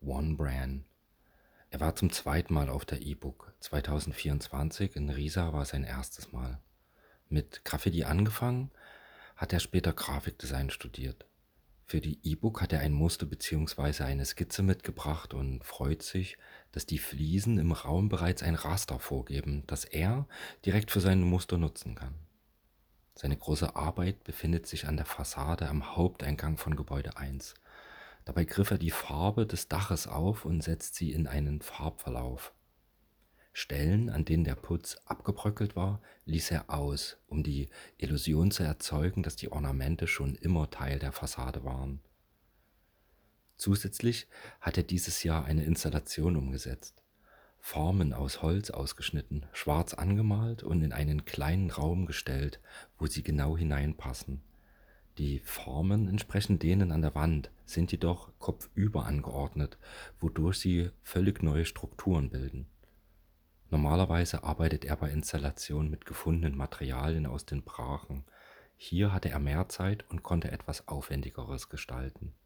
One Brand. Er war zum zweiten Mal auf der E-Book. 2024 in Riesa war sein erstes Mal. Mit Graffiti angefangen, hat er später Grafikdesign studiert. Für die E-Book hat er ein Muster bzw. eine Skizze mitgebracht und freut sich, dass die Fliesen im Raum bereits ein Raster vorgeben, das er direkt für seine Muster nutzen kann. Seine große Arbeit befindet sich an der Fassade am Haupteingang von Gebäude 1. Dabei griff er die Farbe des Daches auf und setzt sie in einen Farbverlauf. Stellen, an denen der Putz abgebröckelt war, ließ er aus, um die Illusion zu erzeugen, dass die Ornamente schon immer Teil der Fassade waren. Zusätzlich hat er dieses Jahr eine Installation umgesetzt. Formen aus Holz ausgeschnitten, schwarz angemalt und in einen kleinen Raum gestellt, wo sie genau hineinpassen. Die Formen entsprechen denen an der Wand, sind jedoch kopfüber angeordnet, wodurch sie völlig neue Strukturen bilden. Normalerweise arbeitet er bei Installationen mit gefundenen Materialien aus den Brachen. Hier hatte er mehr Zeit und konnte etwas Aufwendigeres gestalten.